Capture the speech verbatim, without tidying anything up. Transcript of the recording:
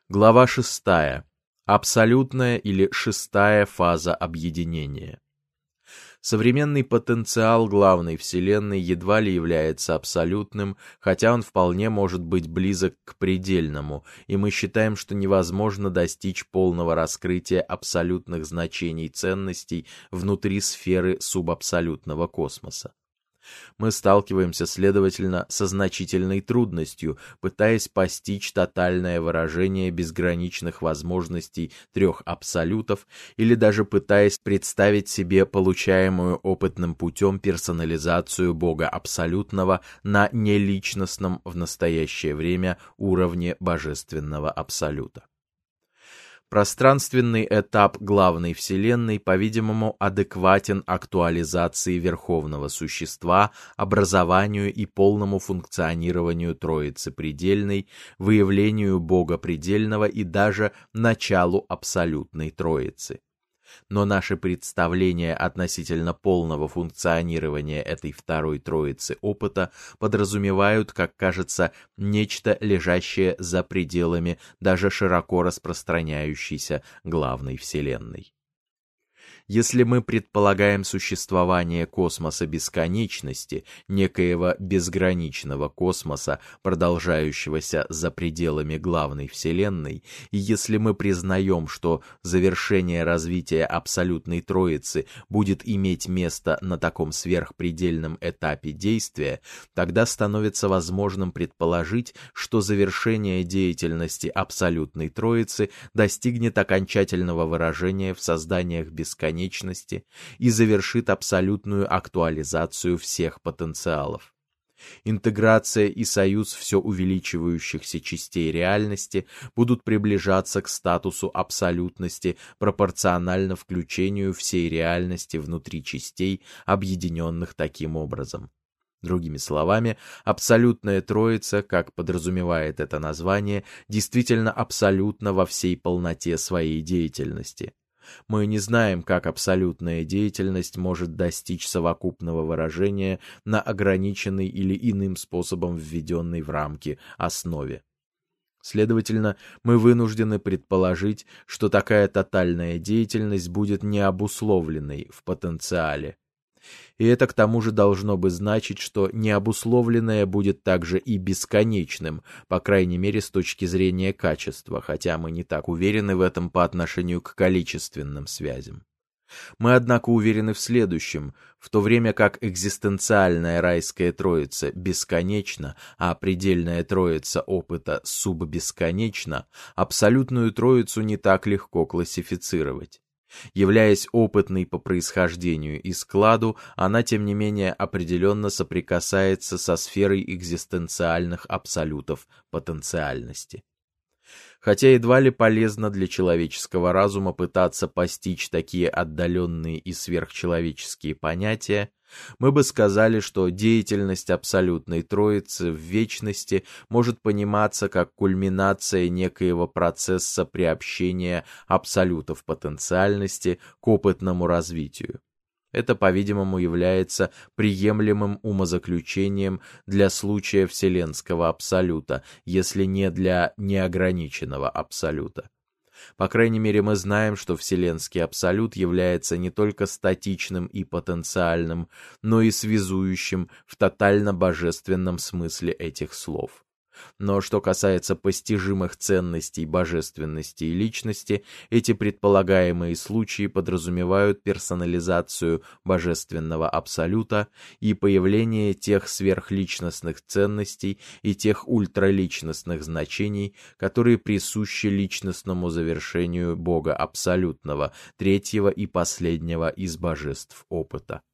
Глава шестая. Абсолютная или шестая фаза объединения. Современный потенциал главной Вселенной едва ли является абсолютным, хотя он вполне может быть близок к предельному, и мы считаем, что невозможно достичь полного раскрытия абсолютных значений ценностей внутри сферы субабсолютного космоса. Мы сталкиваемся, следовательно, со значительной трудностью, пытаясь постичь тотальное выражение безграничных возможностей трех абсолютов или даже пытаясь представить себе получаемую опытным путем персонализацию Бога Абсолютного на неличностном в настоящее время уровне Божественного Абсолюта. Пространственный этап главной Вселенной, по-видимому, адекватен актуализации Верховного Существа, образованию и полному функционированию Троицы Предельной, выявлению Бога Предельного и даже началу Абсолютной Троицы. Но наши представления относительно полного функционирования этой второй троицы опыта подразумевают, как кажется, нечто, лежащее за пределами даже широко распространяющейся главной Вселенной. Если мы предполагаем существование космоса бесконечности, некоего безграничного космоса, продолжающегося за пределами главной Вселенной, и если мы признаем, что завершение развития абсолютной Троицы будет иметь место на таком сверхпредельном этапе действия, тогда становится возможным предположить, что завершение деятельности абсолютной Троицы достигнет окончательного выражения в созданиях бесконечности и завершит абсолютную актуализацию всех потенциалов. Интеграция и союз все увеличивающихся частей реальности будут приближаться к статусу абсолютности пропорционально включению всей реальности внутри частей, объединенных таким образом. Другими словами, абсолютная Троица, как подразумевает это название, действительно абсолютна во всей полноте своей деятельности. Мы не знаем, как абсолютная деятельность может достичь совокупного выражения на ограниченной или иным способом введенной в рамки основе. Следовательно, мы вынуждены предположить, что такая тотальная деятельность будет необусловленной в потенциале. И это к тому же должно бы значить, что необусловленное будет также и бесконечным, по крайней мере с точки зрения качества, хотя мы не так уверены в этом по отношению к количественным связям. Мы, однако, уверены в следующем: в то время как экзистенциальная райская троица бесконечна, а предельная троица опыта суббесконечна, абсолютную троицу не так легко классифицировать. Являясь опытной по происхождению и складу, она, тем не менее, определенно соприкасается со сферой экзистенциальных абсолютов потенциальности. Хотя едва ли полезно для человеческого разума пытаться постичь такие отдаленные и сверхчеловеческие понятия, мы бы сказали, что деятельность абсолютной Троицы в вечности может пониматься как кульминация некоего процесса приобщения абсолютов потенциальности к опытному развитию. Это, по-видимому, является приемлемым умозаключением для случая вселенского абсолюта, если не для неограниченного абсолюта. По крайней мере, мы знаем, что вселенский абсолют является не только статичным и потенциальным, но и связующим в тотально-божественном смысле этих слов. Но что касается постижимых ценностей божественности и личности, эти предполагаемые случаи подразумевают персонализацию божественного абсолюта и появление тех сверхличностных ценностей и тех ультраличностных значений, которые присущи личностному завершению Бога Абсолютного, третьего и последнего из божеств опыта.